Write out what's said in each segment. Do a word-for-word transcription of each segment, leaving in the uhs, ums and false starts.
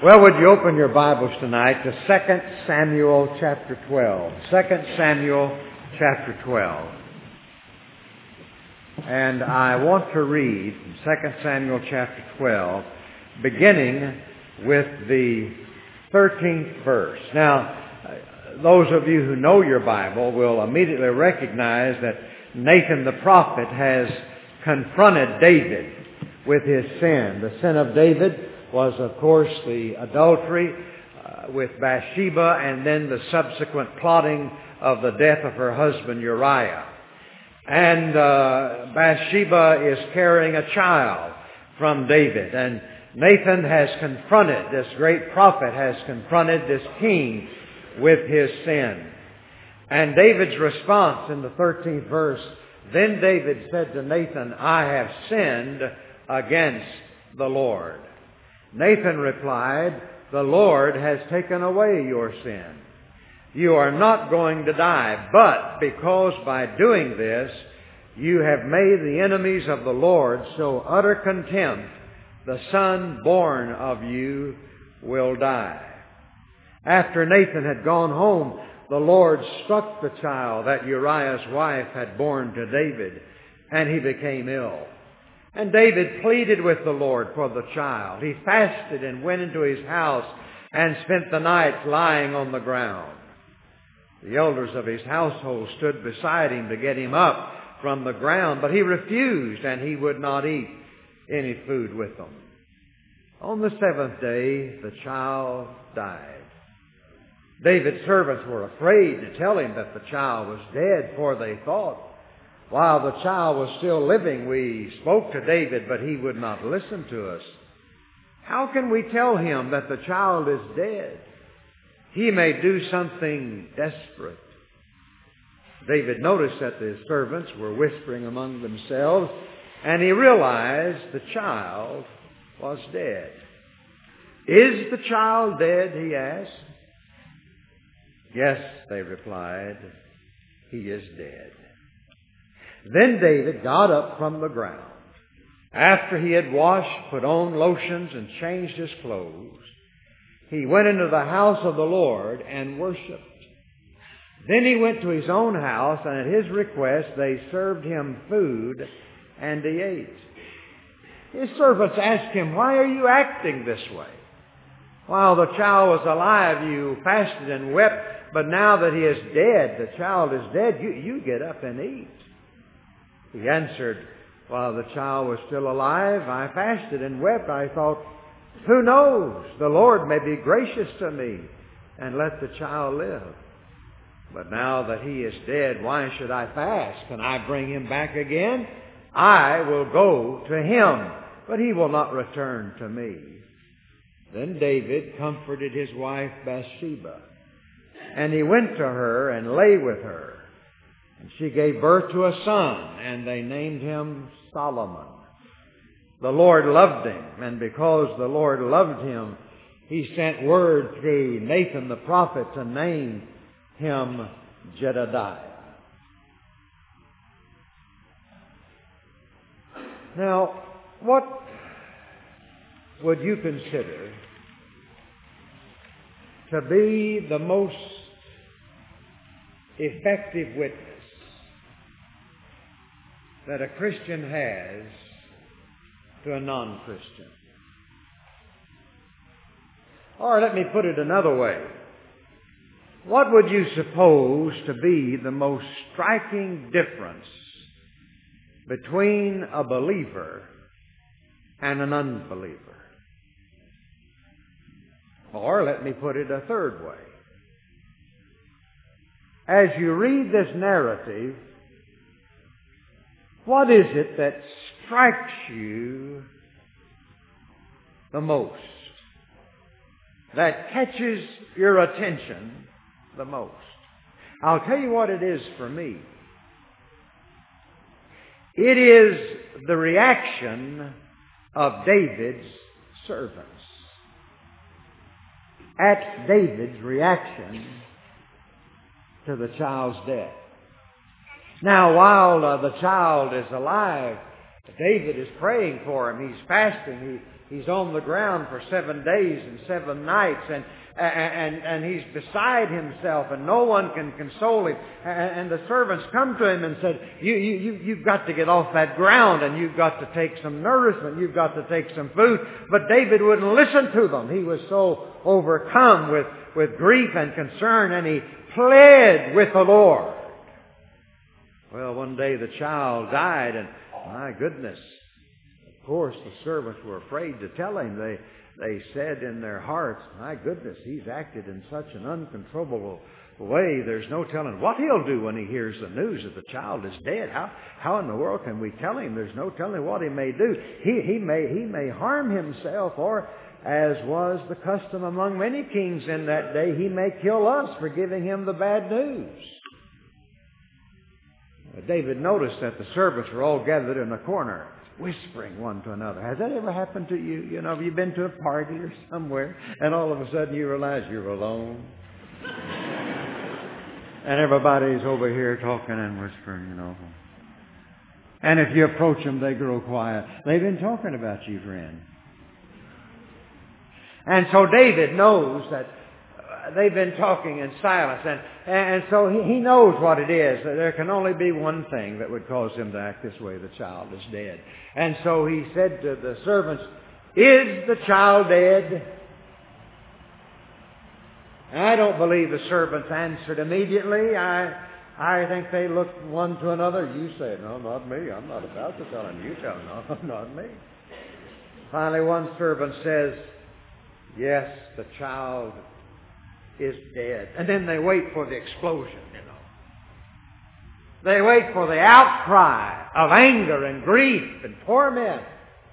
Well, would you open your Bibles tonight to Second Samuel chapter twelve. Second Samuel chapter twelve. And I want to read from Second Samuel chapter twelve, beginning with the thirteenth verse. Now, those of you who know your Bible will immediately recognize that Nathan the prophet has confronted David with his sin. The sin of David was, of course, the adultery uh, with Bathsheba and then the subsequent plotting of the death of her husband Uriah. And uh, Bathsheba is carrying a child from David. And Nathan has confronted, this great prophet has confronted this king with his sin. And David's response in the thirteenth verse, "Then David said to Nathan, I have sinned against the Lord." Nathan replied, "The Lord has taken away your sin. You are not going to die, but because by doing this you have made the enemies of the Lord so utter contempt, the son born of you will die." After Nathan had gone home, the Lord struck the child that Uriah's wife had borne to David, and he became ill. And David pleaded with the Lord for the child. He fasted and went into his house and spent the night lying on the ground. The elders of his household stood beside him to get him up from the ground, but he refused, and he would not eat any food with them. On the seventh day, the child died. David's servants were afraid to tell him that the child was dead, for they thought, while the child was still living, we spoke to David, but he would not listen to us. How can we tell him that the child is dead? He may do something desperate. David noticed that the servants were whispering among themselves, and he realized the child was dead. "Is the child dead?" he asked. "Yes," they replied, "he is dead." Then David got up from the ground. After he had washed, put on lotions, and changed his clothes, he went into the house of the Lord and worshipped. Then he went to his own house, and at his request they served him food, and he ate. His servants asked him, "Why are you acting this way? While the child was alive, you fasted and wept, but now that he is dead, the child is dead, you, you get up and eat." He answered, "While the child was still alive, I fasted and wept. I thought, who knows, the Lord may be gracious to me and let the child live. But now that he is dead, why should I fast? Can I bring him back again? I will go to him, but he will not return to me." Then David comforted his wife Bathsheba, and he went to her and lay with her. And she gave birth to a son, and they named him Solomon. The Lord loved him, and because the Lord loved him, he sent word through Nathan the prophet to name him Jedediah. Now, what would you consider to be the most effective witness that a Christian has to a non-Christian? Or let me put it another way. What would you suppose to be the most striking difference between a believer and an unbeliever? Or let me put it a third way. As you read this narrative, what is it that strikes you the most, that catches your attention the most? I'll tell you what it is for me. It is the reaction of David's servants. At David's reaction to the child's death. Now, while uh, the child is alive, David is praying for him. He's fasting. He, he's on the ground for seven days and seven nights. And, and, and he's beside himself, and no one can console him. And, and the servants come to him and said, you, you, you, you've got to get off that ground, and you've got to take some nourishment. You've got to take some food. But David wouldn't listen to them. He was so overcome with, with grief and concern, and he pled with the Lord. Well, one day the child died, and my goodness, of course, the servants were afraid to tell him. They, they said in their hearts, my goodness, he's acted in such an uncontrollable way. There's no telling what he'll do when he hears the news that the child is dead. How, how in the world can we tell him? There's no telling what he may do. He, he may, he may harm himself, or, as was the custom among many kings in that day, he may kill us for giving him the bad news. David noticed that the servants were all gathered in a corner, whispering one to another. Has that ever happened to you? You know, have you been to a party or somewhere, and all of a sudden you realize you're alone? And everybody's over here talking and whispering, you know. And if you approach them, they grow quiet. They've been talking about you, friend. And so David knows that they've been talking in silence, and, and so he, he knows what it is. There can only be one thing that would cause him to act this way. The child is dead. And so he said to the servants, is the child dead? And I don't believe the servants answered immediately. I, I think they looked one to another. You say, no, not me. I'm not about to tell him. You tell him, no, not me. Finally, one servant says, yes, the child is dead. And then they wait for the explosion, you know. They wait for the outcry of anger and grief and torment.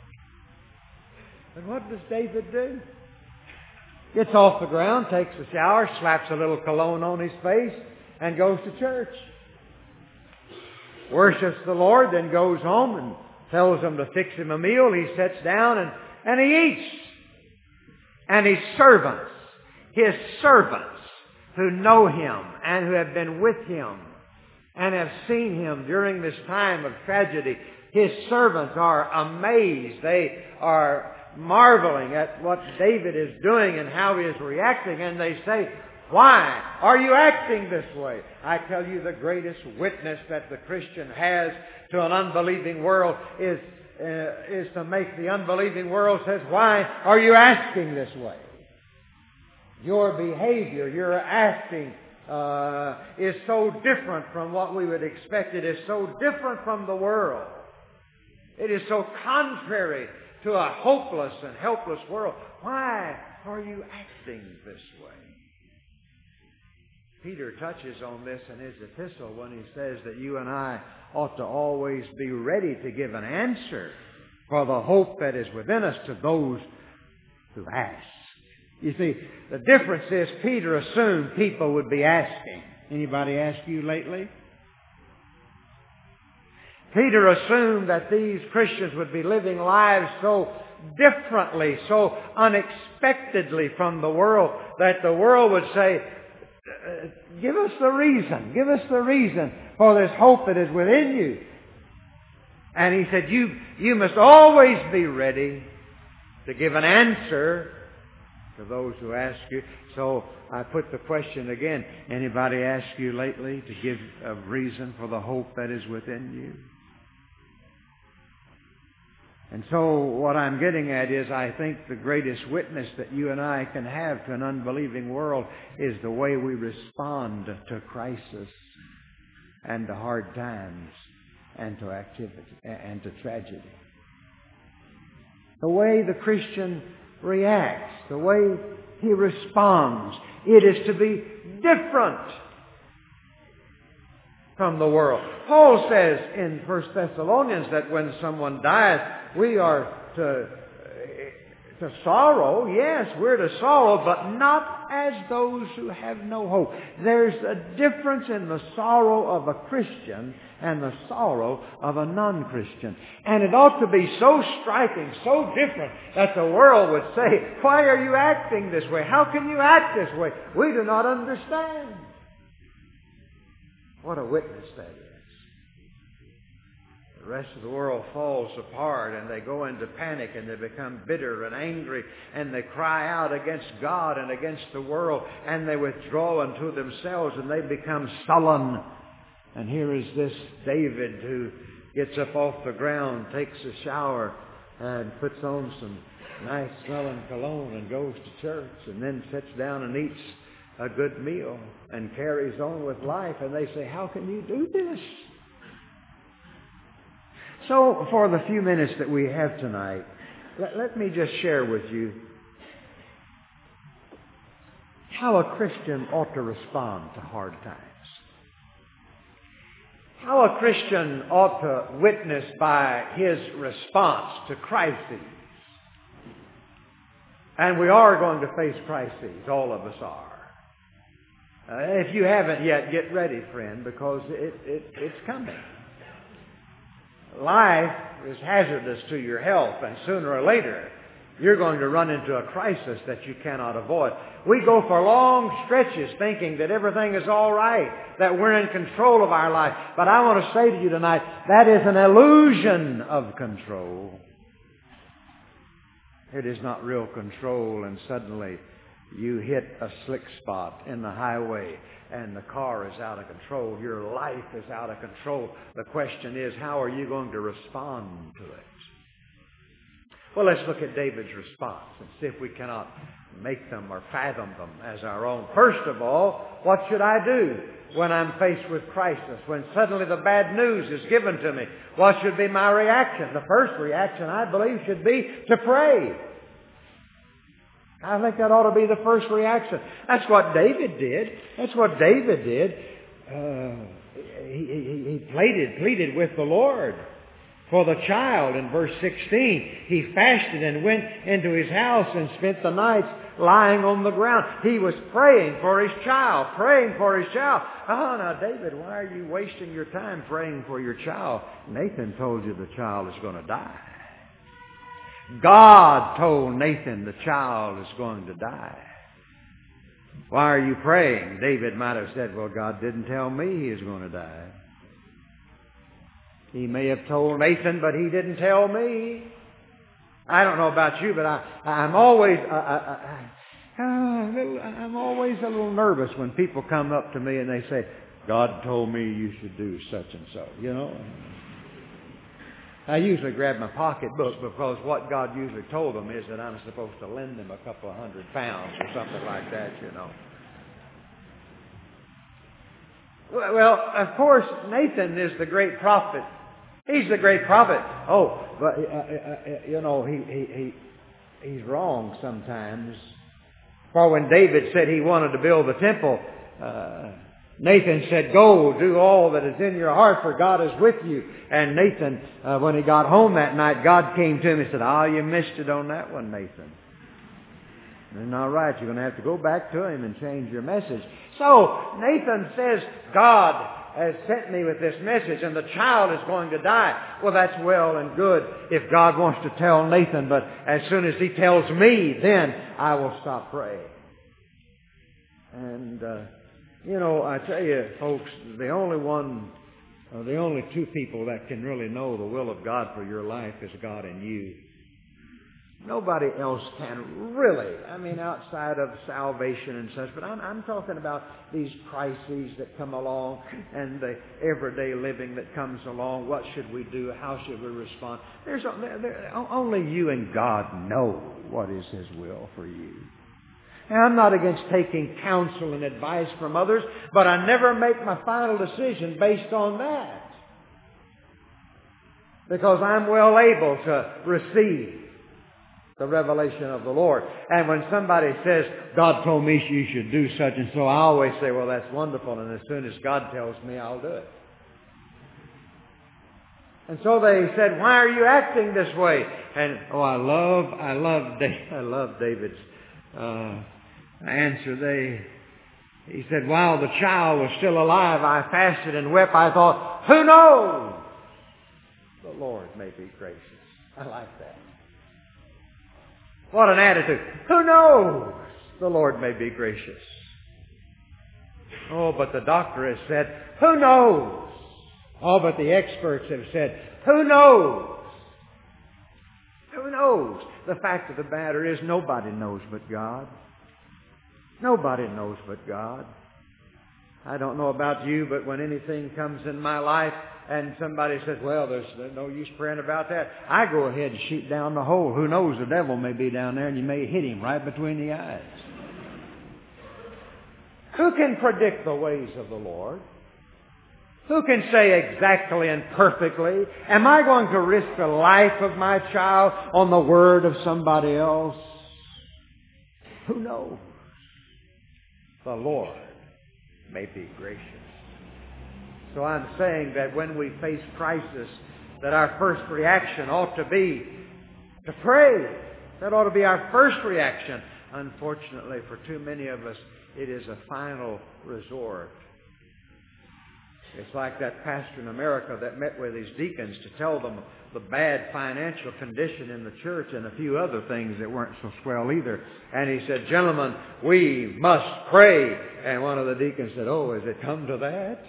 And what does David do? Gets off the ground, takes a shower, slaps a little cologne on his face, and goes to church. Worships the Lord, then goes home and tells them to fix him a meal. He sits down and, and he eats. And his servants, his servants who know him and who have been with him and have seen him during this time of tragedy, his servants are amazed. They are marveling at what David is doing and how he is reacting, and they say, why are you acting this way? I tell you, the greatest witness that the Christian has to an unbelieving world is Uh, is to make the unbelieving world says, why are you acting this way? Your behavior, your acting uh, is so different from what we would expect. It is so different from the world. It is so contrary to a hopeless and helpless world. Why are you acting this way? Peter touches on this in his epistle when he says that you and I ought to always be ready to give an answer for the hope that is within us to those who ask. You see, the difference is Peter assumed people would be asking. Anybody ask you lately? Peter assumed that these Christians would be living lives so differently, so unexpectedly from the world, that the world would say, Uh, give us the reason. Give us the reason for this hope that is within you. And he said, you, you must always be ready to give an answer to those who ask you. So I put the question again. Anybody ask you lately to give a reason for the hope that is within you? And so what I'm getting at is I think the greatest witness that you and I can have to an unbelieving world is the way we respond to crisis and to hard times and to activity and to tragedy. The way the Christian reacts, the way he responds, it is to be different from the world. Paul says in First Thessalonians that when someone dies, we are to, to sorrow. Yes, we're to sorrow, but not as those who have no hope. There's a difference in the sorrow of a Christian and the sorrow of a non-Christian. And it ought to be so striking, so different, that the world would say, why are you acting this way? How can you act this way? We do not understand. What a witness that is. The rest of the world falls apart and they go into panic and they become bitter and angry and they cry out against God and against the world and they withdraw into themselves and they become sullen. And here is this David who gets up off the ground, takes a shower and puts on some nice smelling cologne and goes to church and then sits down and eats a good meal and carries on with life. And they say, how can you do this? So for the few minutes that we have tonight, let, let me just share with you how a Christian ought to respond to hard times. How a Christian ought to witness by his response to crises. And we are going to face crises, all of us are. Uh, if you haven't yet, get ready, friend, because it, it, it's coming. Life is hazardous to your health, and sooner or later, you're going to run into a crisis that you cannot avoid. We go for long stretches thinking that everything is all right, that we're in control of our life. But I want to say to you tonight, that is an illusion of control. It is not real control, and suddenly you hit a slick spot in the highway and the car is out of control. Your life is out of control. The question is, how are you going to respond to it? Well, let's look at David's response and see if we cannot make them or fathom them as our own. First of all, what should I do when I'm faced with crisis? When suddenly the bad news is given to me, what should be my reaction? The first reaction, I believe, should be to pray. I think that ought to be the first reaction. That's what David did. That's what David did. Uh, he, he, he pleaded, pleaded with the Lord for the child. In verse sixteen, he fasted and went into his house and spent the nights lying on the ground. He was praying for his child, praying for his child. Oh, now, David, why are you wasting your time praying for your child? Nathan told you the child is going to die. God told Nathan the child is going to die. Why are you praying? David might have said, well, God didn't tell me he is going to die. He may have told Nathan, but he didn't tell me. I don't know about you, but I, I'm always, I, I, I, a little, I'm always a little nervous when people come up to me and they say, God told me you should do such and so, you know. I usually grab my pocketbook because what God usually told them is that I'm supposed to lend them a couple of hundred pounds or something like that, you know. Well, of course, Nathan is the great prophet. He's the great prophet. Oh, but, uh, uh, you know, he, he, he, he's wrong sometimes. For when David said he wanted to build the temple, uh, Nathan said, go, do all that is in your heart, for God is with you. And Nathan, uh, when he got home that night, God came to him and said, oh, you missed it on that one, Nathan. And all right, you're going to have to go back to him and change your message. So Nathan says, God has sent me with this message and the child is going to die. Well, that's well and good if God wants to tell Nathan, but as soon as he tells me, then I will stop praying. And, uh, you know, I tell you, folks, the only one, or the only two people that can really know the will of God for your life is God and you. Nobody else can really. I mean, outside of salvation and such. But I'm, I'm talking about these crises that come along and the everyday living that comes along. What should we do? How should we respond? There's there, there, only you and God know what is His will for you. Now, I'm not against taking counsel and advice from others, but I never make my final decision based on that. Because I'm well able to receive the revelation of the Lord. And when somebody says, God told me you should do such and so, I always say, well, that's wonderful. And as soon as God tells me, I'll do it. And so they said, why are you acting this way? And, oh, I love, I love, I love David's uh, answer. They, he said, while the child was still alive, I fasted and wept. I thought, who knows? The Lord may be gracious. I like that. What an attitude. Who knows? The Lord may be gracious. Oh, but the doctor has said, who knows? Oh, but the experts have said, who Who knows? Who knows? The fact of the matter is nobody knows but God. Nobody knows but God. I don't know about you, but when anything comes in my life and somebody says, well, there's no use praying about that, I go ahead and shoot down the hole. Who knows? The devil may be down there and you may hit him right between the eyes. Who can predict the ways of the Lord? Who can say exactly and perfectly, am I going to risk the life of my child on the word of somebody else? Who knows? The Lord may be gracious. So I'm saying that when we face crisis, that our first reaction ought to be to pray. That ought to be our first reaction. Unfortunately, for too many of us, it is a final resort. It's like that pastor in America that met with his deacons to tell them the bad financial condition in the church and a few other things that weren't so swell either. And he said, gentlemen, we must pray. And one of the deacons said, oh, has it come to that?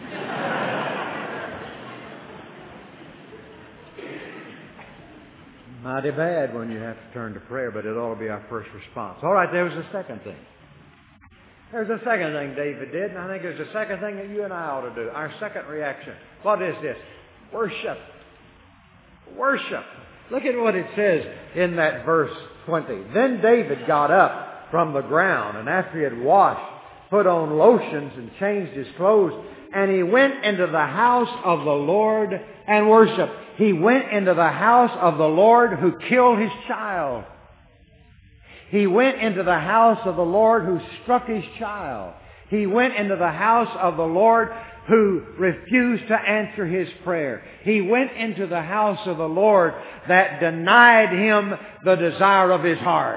Mighty bad when you have to turn to prayer, but it ought to be our first response. All right, there was a second thing. There's a second thing David did, and I think there's a second thing that you and I ought to do. Our second reaction. What is this? Worship. Worship. Look at what it says in that verse twenty. Then David got up from the ground, and after he had washed, put on lotions and changed his clothes, and he went into the house of the Lord and worshiped. He went into the house of the Lord who killed his child. He went into the house of the Lord who struck his child. He went into the house of the Lord who refused to answer his prayer. He went into the house of the Lord that denied him the desire of his heart.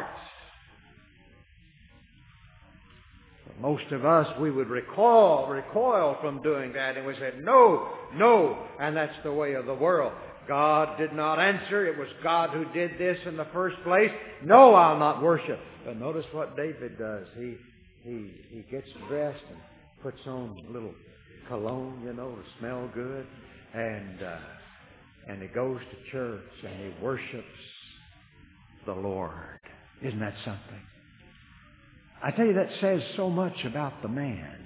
Most of us, we would recoil, recoil from doing that, and we said, no, no, and that's the way of the world. God did not answer. It was God who did this in the first place. No, I'll not worship. But notice what David does. He he he gets dressed and puts on a little cologne, you know, to smell good, and uh, and he goes to church and he worships the Lord. Isn't that something? I tell you, that says so much about the man.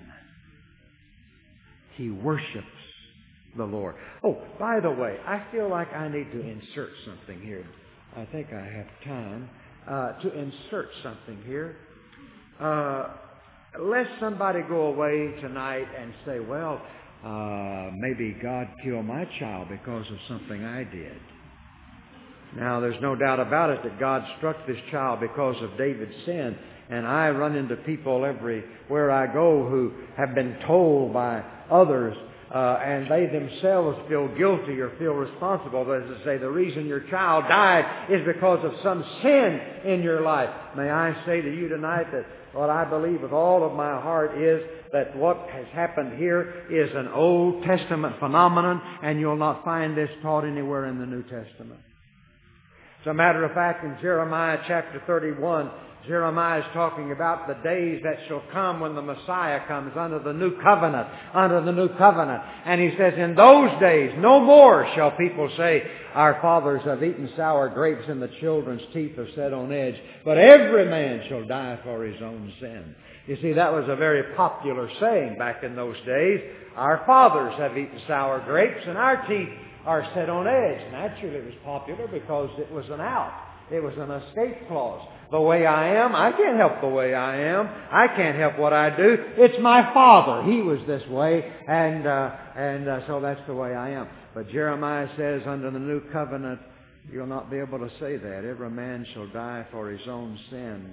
He worships the Lord. Oh, by the way, I feel like I need to insert something here. I think I have time uh, to insert something here. Uh, lest somebody go away tonight and say, well, uh, maybe God killed my child because of something I did. Now, there's no doubt about it that God struck this child because of David's sin. And I run into people everywhere I go who have been told by others, uh, and they themselves feel guilty or feel responsible. As I say, the reason your child died is because of some sin in your life. May I say to you tonight that what I believe with all of my heart is that what has happened here is an Old Testament phenomenon, and you'll not find this taught anywhere in the New Testament. As a matter of fact, in Jeremiah chapter thirty-one, Jeremiah is talking about the days that shall come when the Messiah comes under the new covenant, under the new covenant. And he says, in those days, no more shall people say, our fathers have eaten sour grapes and the children's teeth are set on edge. But every man shall die for his own sin. You see, that was a very popular saying back in those days. Our fathers have eaten sour grapes and our teeth are set on edge. Naturally, it was popular because it was an out. It was an escape clause. The way I am, I can't help the way I am. I can't help what I do. It's my father. He was this way, and uh, and uh, so that's the way I am. But Jeremiah says, under the new covenant, you'll not be able to say that. Every man shall die for his own sin.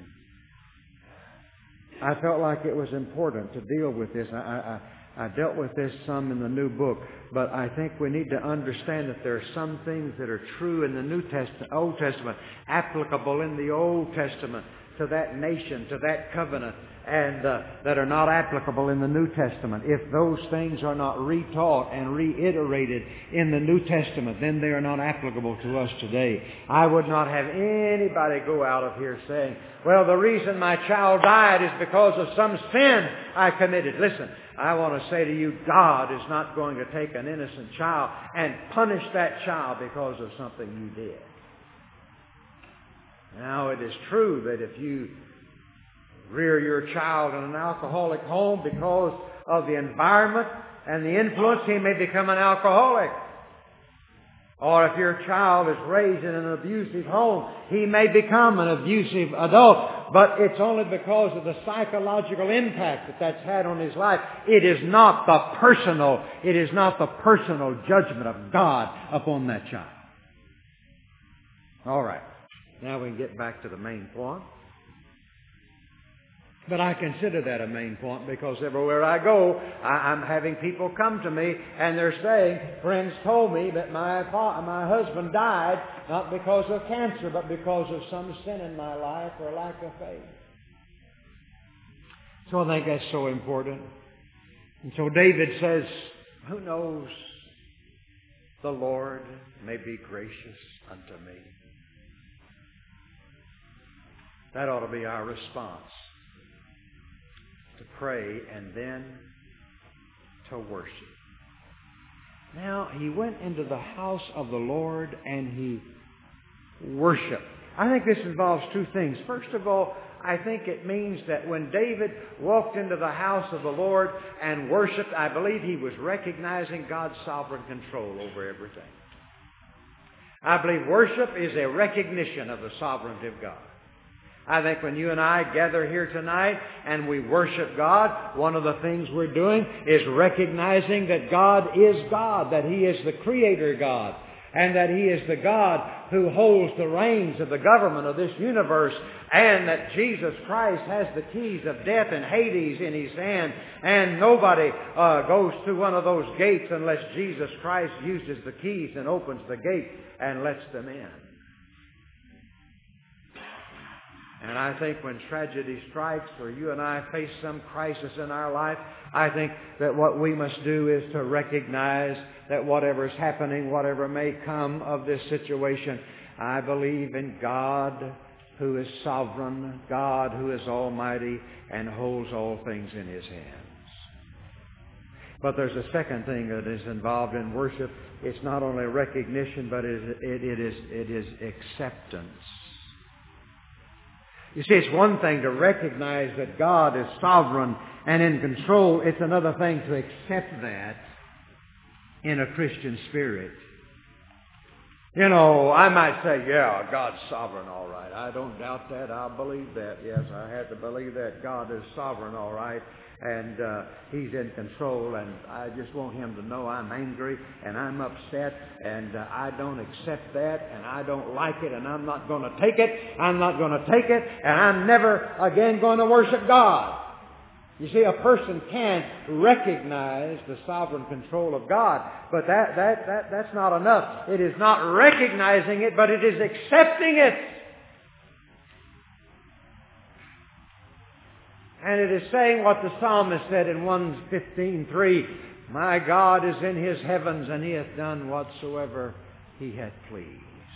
I felt like it was important to deal with this. I, I, I dealt with this some in the new book, but I think we need to understand that there are some things that are true in the New Testament, Old Testament, applicable in the Old Testament. to that nation, to that covenant, and uh, that are not applicable in the New Testament. If those things are not retaught and reiterated in the New Testament, then they are not applicable to us today. I would not have anybody go out of here saying, well, the reason my child died is because of some sin I committed. Listen, I want to say to you, God is not going to take an innocent child and punish that child because of something you did. Now, it is true that if you rear your child in an alcoholic home because of the environment and the influence, he may become an alcoholic. Or if your child is raised in an abusive home, he may become an abusive adult. But it's only because of the psychological impact that that's had on his life. It is not the personal, it is not the personal judgment of God upon that child. All right. Now we can get back to the main point. But I consider that a main point because everywhere I go, I, I'm having people come to me and they're saying, friends told me that my my husband died not because of cancer, but because of some sin in my life or lack of faith. So I think that's so important. And so David says, who knows, the Lord may be gracious unto me. That ought to be our response. To pray and then to worship. Now, he went into the house of the Lord and he worshiped. I think this involves two things. First of all, I think it means that when David walked into the house of the Lord and worshiped, I believe he was recognizing God's sovereign control over everything. I believe worship is a recognition of the sovereignty of God. I think when you and I gather here tonight and we worship God, one of the things we're doing is recognizing that God is God, that He is the Creator God, and that He is the God who holds the reins of the government of this universe, and that Jesus Christ has the keys of death and Hades in His hand, and nobody uh, goes through one of those gates unless Jesus Christ uses the keys and opens the gate and lets them in. And I think when tragedy strikes or you and I face some crisis in our life, I think that what we must do is to recognize that whatever is happening, whatever may come of this situation, I believe in God who is sovereign, God who is almighty and holds all things in His hands. But there's a second thing that is involved in worship. It's not only recognition, but it is, it is, it is acceptance. You see, it's one thing to recognize that God is sovereign and in control. It's another thing to accept that in a Christian spirit. You know, I might say, yeah, God's sovereign, all right. I don't doubt that. I believe that. Yes, I have to believe that God is sovereign, all right. And uh, He's in control, and I just want Him to know I'm angry and I'm upset, and uh, I don't accept that, and I don't like it, and I'm not going to take it. I'm not going to take it, and I'm never again going to worship God. You see, a person can recognize the sovereign control of God, but that, that, that, that's not enough. It is not recognizing it, but it is accepting it. And it is saying what the psalmist said in one fifteen three, my God is in His heavens, and He hath done whatsoever He hath pleased.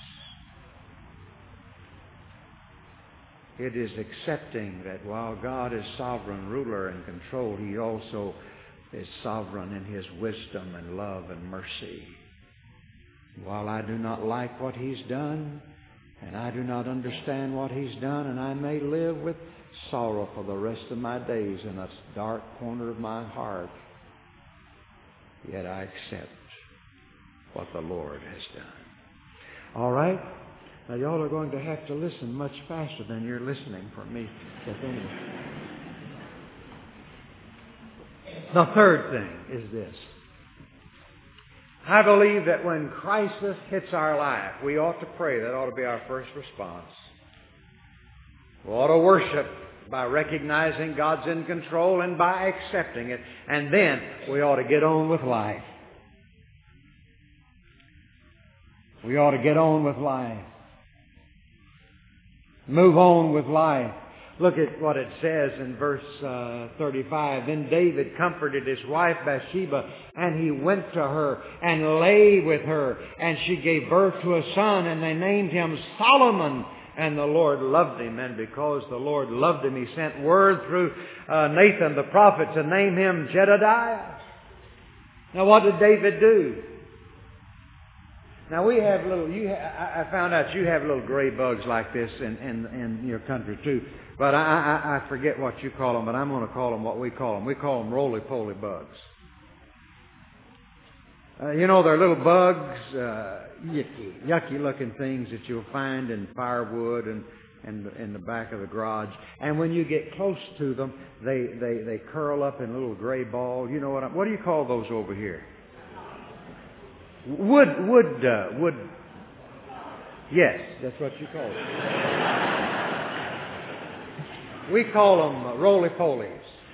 It is accepting that while God is sovereign, ruler, and control, He also is sovereign in His wisdom and love and mercy. While I do not like what He's done, and I do not understand what He's done, and I may live with sorrow for the rest of my days in a dark corner of my heart, yet I accept what the Lord has done. All right? Now, y'all are going to have to listen much faster than you're listening from me. The third thing is this. I believe that when crisis hits our life, we ought to pray. That ought to be our first response. We ought to worship by recognizing God's in control and by accepting it. And then we ought to get on with life. We ought to get on with life. Move on with life. Look at what it says in verse uh, thirty-five. Then David comforted his wife Bathsheba, and he went to her and lay with her, and she gave birth to a son, and they named him Solomon. And the Lord loved him, and because the Lord loved him, He sent word through uh, Nathan the prophet to name him Jedediah. Now what did David do? Now we have little, you ha, I found out you have little gray bugs like this in, in, in your country too. But I, I, I forget what you call them, but I'm going to call them what we call them. We call them roly-poly bugs. Uh, you know, they're little bugs, uh, yucky, yucky looking things that you'll find in firewood and, and in the back of the garage. And when you get close to them, they, they, they curl up in a little gray ball. You know what? I, what do you call those over here? Wood, wood, uh, wood. Yes, that's what you call them. We call them uh, roly-polies.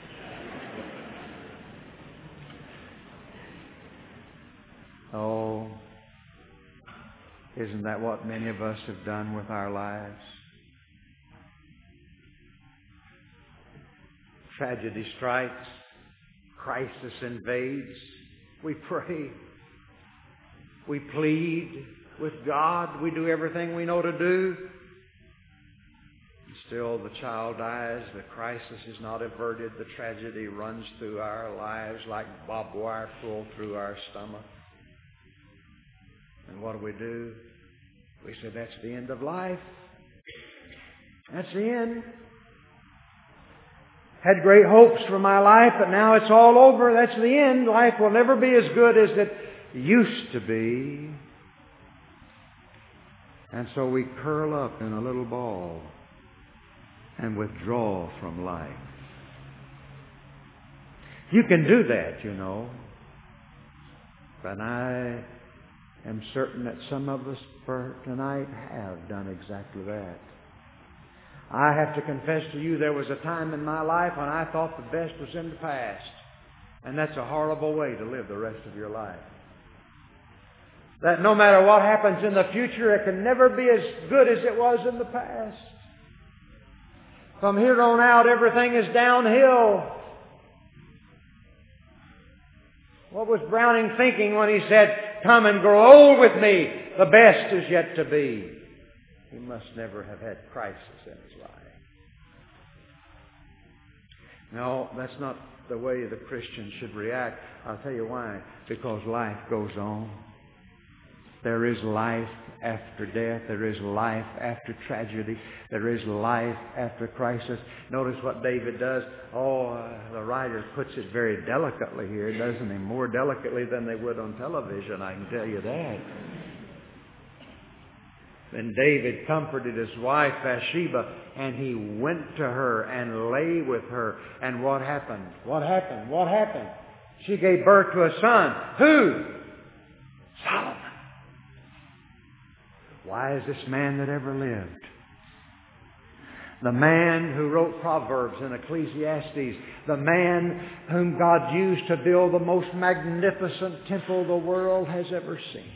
Oh, isn't that what many of us have done with our lives? Tragedy strikes, crisis invades. We pray. We plead with God. We do everything we know to do. Still, the child dies. The crisis is not averted. The tragedy runs through our lives like barbed wire pulled through our stomach. And what do we do? We say, that's the end of life. That's the end. Had great hopes for my life, but now it's all over. That's the end. Life will never be as good as it used to be. And so we curl up in a little ball and withdraw from life. You can do that, you know. But I am certain that some of us for tonight have done exactly that. I have to confess to you, there was a time in my life when I thought the best was in the past. And that's a horrible way to live the rest of your life. That no matter what happens in the future, it can never be as good as it was in the past. From here on out, everything is downhill. What was Browning thinking when he said, come and grow old with me, the best is yet to be? He must never have had crisis in his life. No, that's not the way the Christian should react. I'll tell you why. Because life goes on. There is life after death. There is life after tragedy. There is life after crisis. Notice what David does. Oh, uh, the writer puts it very delicately here, doesn't he? More delicately than they would on television, I can tell you that. Then David comforted his wife Bathsheba, and he went to her and lay with her. And what happened? What happened? What happened? She gave birth to a son. Who? Solomon. Wisest man that ever lived. The man who wrote Proverbs and Ecclesiastes. The man whom God used to build the most magnificent temple the world has ever seen.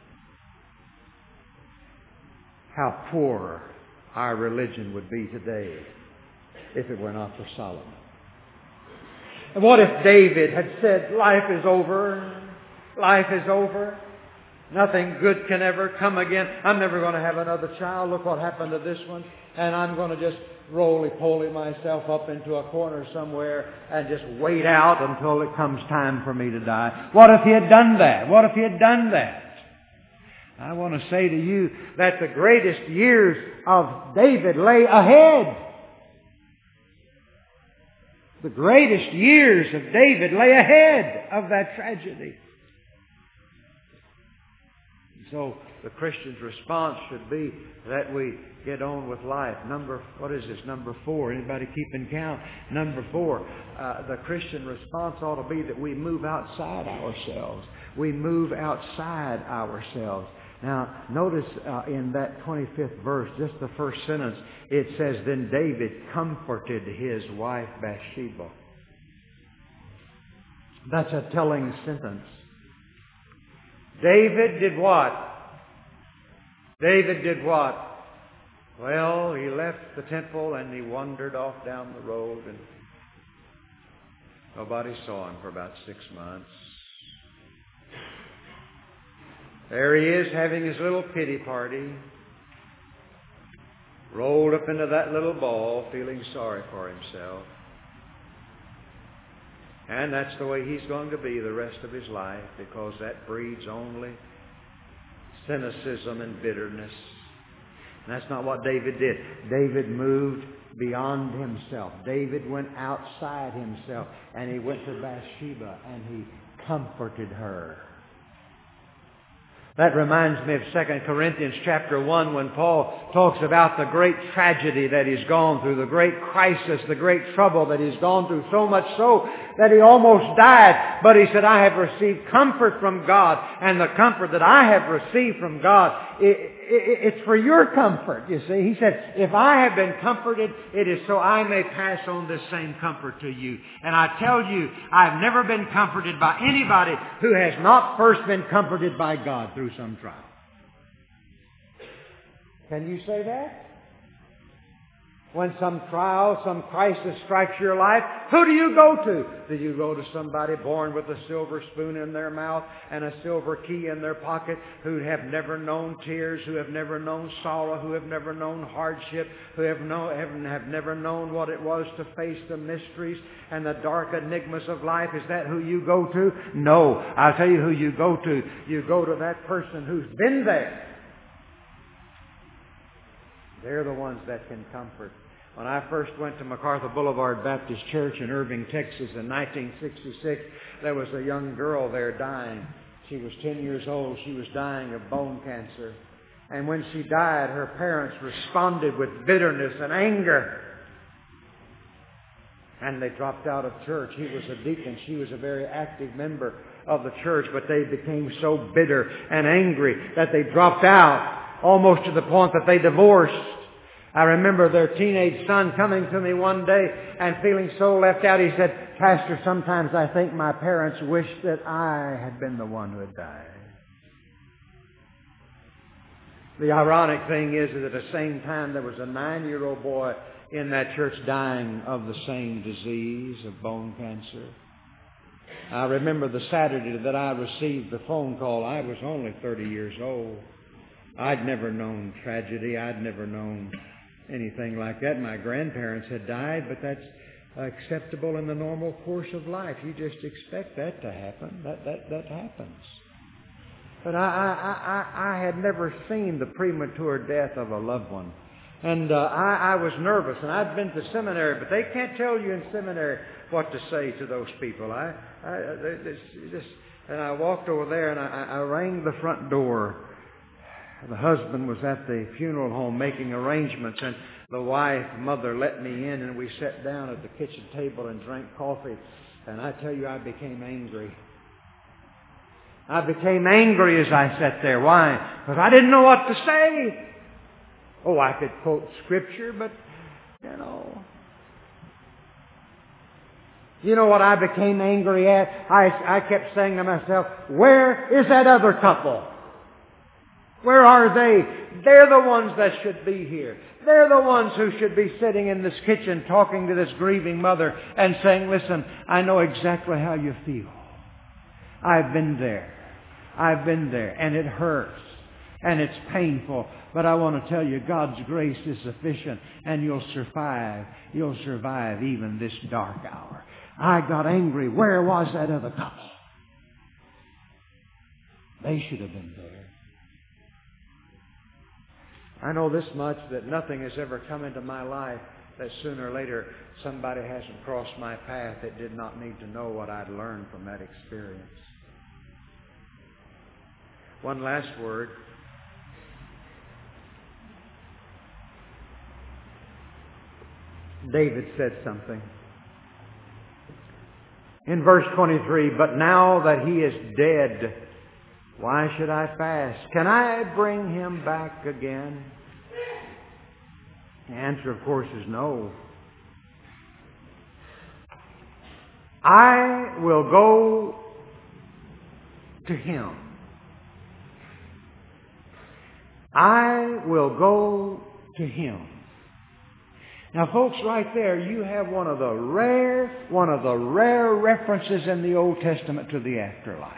How poor our religion would be today if it were not for Solomon. And what if David had said, life is over, life is over, nothing good can ever come again, I'm never going to have another child, look what happened to this one, and I'm going to just roly-poly myself up into a corner somewhere and just wait out until it comes time for me to die. What if he had done that? What if he had done that? I want to say to you that the greatest years of David lay ahead. The greatest years of David lay ahead of that tragedy. So the Christian's response should be that we get on with life. Number, what is this? Number four. Anybody keeping count? Number four. Uh, the Christian response ought to be that we move outside ourselves. We move outside ourselves. Now, notice uh, in that twenty-fifth verse, just the first sentence, it says, then David comforted his wife Bathsheba. That's a telling sentence. David did what? David did what? Well, he left the temple and he wandered off down the road, and nobody saw him for about six months. There he is having his little pity party, rolled up into that little ball, feeling sorry for himself. And that's the way he's going to be the rest of his life, because that breeds only cynicism and bitterness. And that's not what David did. David moved beyond himself. David went outside himself, and he went to Bathsheba and he comforted her. That reminds me of Second Corinthians chapter one, when Paul talks about the great tragedy that he's gone through, the great crisis, the great trouble that he's gone through, so much so that he almost died. But he said, I have received comfort from God, and the comfort that I have received from God, it, it, it's for your comfort, you see. He said, if I have been comforted, it is so I may pass on this same comfort to you. And I tell you, I've never been comforted by anybody who has not first been comforted by God through some trial. Can you say that? When some trial, some crisis strikes your life, who do you go to? Do you go to somebody born with a silver spoon in their mouth and a silver key in their pocket, who have never known tears, who have never known sorrow, who have never known hardship, who have, know, have, have never known what it was to face the mysteries and the dark enigmas of life? Is that who you go to? No. I'll tell you who you go to. You go to that person who's been there. They're the ones that can comfort. When I first went to MacArthur Boulevard Baptist Church in Irving, Texas in nineteen sixty-six, there was a young girl there dying. She was ten years old. She was dying of bone cancer. And when she died, her parents responded with bitterness and anger. And they dropped out of church. He was a deacon. She was a very active member of the church. But they became so bitter and angry that they dropped out, almost to the point that they divorced. I remember their teenage son coming to me one day and feeling so left out. He said, Pastor, sometimes I think my parents wish that I had been the one who had died. The ironic thing is that at the same time there was a nine-year-old boy in that church dying of the same disease, of bone cancer. I remember the Saturday that I received the phone call. I was only thirty years old. I'd never known tragedy. I'd never known anything like that. My grandparents had died, but that's acceptable in the normal course of life. You just expect that to happen. That that that happens. But I I I, I had never seen the premature death of a loved one, and uh, I I was nervous. And I'd been to seminary, but they can't tell you in seminary what to say to those people. I I they, they just and I walked over there and I, I rang the front door. The husband was at the funeral home making arrangements, and the wife, mother, let me in, and we sat down at the kitchen table and drank coffee. And I tell you, I became angry. I became angry as I sat there. Why? Because I didn't know what to say. Oh, I could quote Scripture, but, you know. You know what I became angry at? I, I kept saying to myself, where is that other couple? Where are they? They're the ones that should be here. They're the ones who should be sitting in this kitchen talking to this grieving mother and saying, listen, I know exactly how you feel. I've been there. I've been there. And it hurts. And it's painful. But I want to tell you, God's grace is sufficient. And you'll survive. You'll survive even this dark hour. I got angry. Where was that other couple? They should have been there. I know this much, that nothing has ever come into my life that sooner or later somebody hasn't crossed my path that did not need to know what I'd learned from that experience. One last word. David said something. In verse twenty-three, but now that he is dead, why should I fast? Can I bring him back again? The answer, of course, is no. I will go to him. I will go to Him. Now, folks, right there, you have one of the rare, one of the rare references in the Old Testament to the afterlife.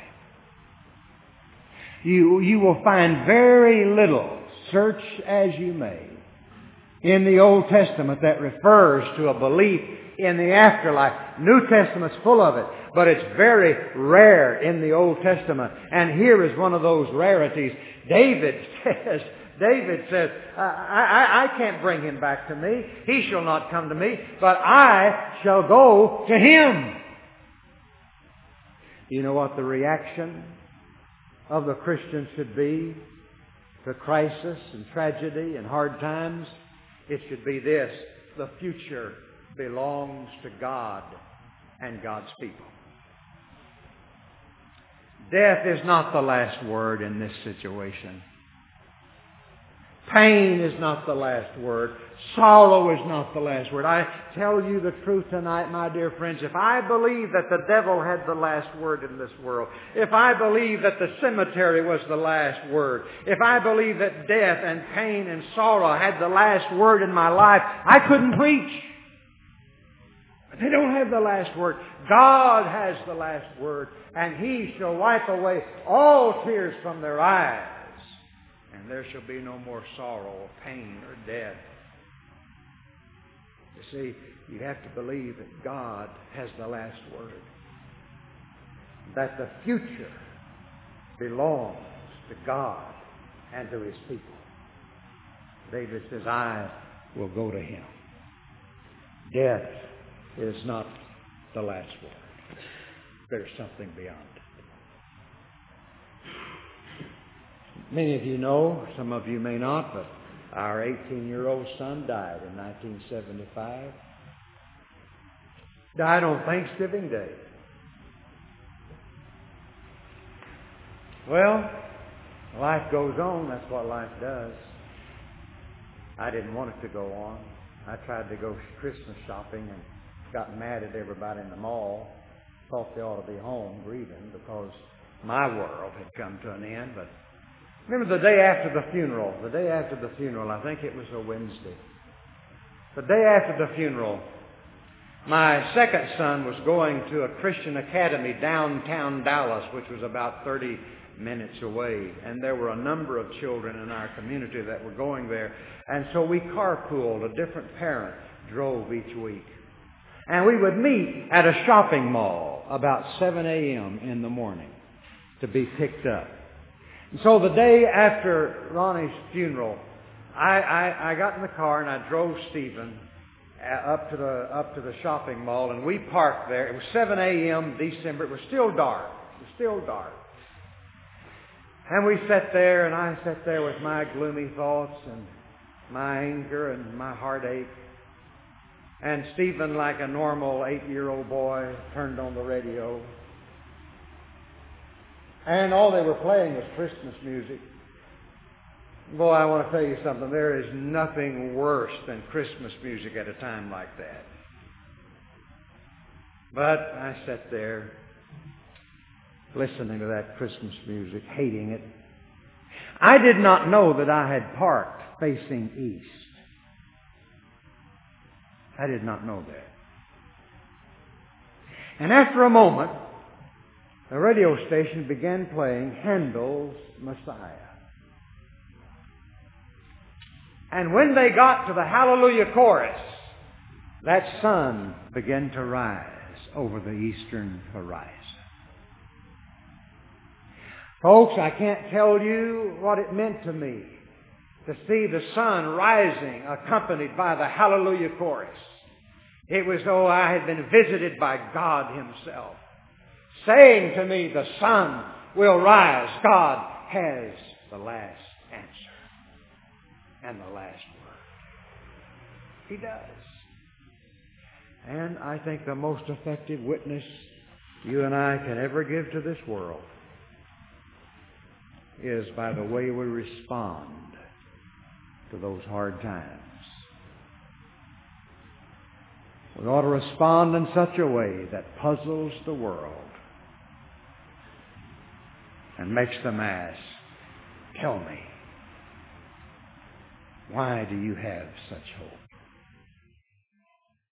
You, you will find very little, search as you may, in the Old Testament that refers to a belief in the afterlife. New Testament's full of it, but it's very rare in the Old Testament. And here is one of those rarities. David says, David says, I, I, I can't bring him back to me. He shall not come to me, but I shall go to him. You know what the reaction of the Christian should be to crisis and tragedy and hard times? It should be this: the future belongs to God and God's people. Death is not the last word in this situation. Pain is not the last word. Sorrow is not the last word. I tell you the truth tonight, my dear friends. If I believe that the devil had the last word in this world, if I believe that the cemetery was the last word, if I believe that death and pain and sorrow had the last word in my life, I couldn't preach. But they don't have the last word. God has the last word, and He shall wipe away all tears from their eyes. And there shall be no more sorrow or pain or death. You see, you have to believe that God has the last word. That the future belongs to God and to His people. David says, I will go to Him. Death is not the last word. There's something beyond it. Many of you know, some of you may not, but our eighteen-year-old son died in nineteen seventy-five. Died on Thanksgiving Day. Well, life goes on. That's what life does. I didn't want it to go on. I tried to go Christmas shopping and got mad at everybody in the mall. Thought they ought to be home grieving because my world had come to an end. But remember the day after the funeral, the day after the funeral, I think it was a Wednesday. The day after the funeral, my second son was going to a Christian academy downtown Dallas, which was about thirty minutes away. And there were a number of children in our community that were going there. And so we carpooled. A different parent drove each week. And we would meet at a shopping mall about seven a.m. in the morning to be picked up. And so the day after Ronnie's funeral, I, I, I got in the car and I drove Stephen up to the up to the shopping mall, and we parked there. It was seven a.m. December. It was still dark. It was still dark. And we sat there, and I sat there with my gloomy thoughts and my anger and my heartache. And Stephen, like a normal eight-year-old boy, turned on the radio. And all they were playing was Christmas music. Boy, I want to tell you something. There is nothing worse than Christmas music at a time like that. But I sat there listening to that Christmas music, hating it. I did not know that I had parked facing east. I did not know that. And after a moment, the radio station began playing Handel's Messiah. And when they got to the Hallelujah chorus, that sun began to rise over the eastern horizon. Folks, I can't tell you what it meant to me to see the sun rising accompanied by the Hallelujah chorus. It was though I had been visited by God Himself, saying to me, the sun will rise. God has the last answer and the last word. He does. And I think the most effective witness you and I can ever give to this world is by the way we respond to those hard times. We ought to respond in such a way that puzzles the world and makes them ask, tell me, Why do you have such hope?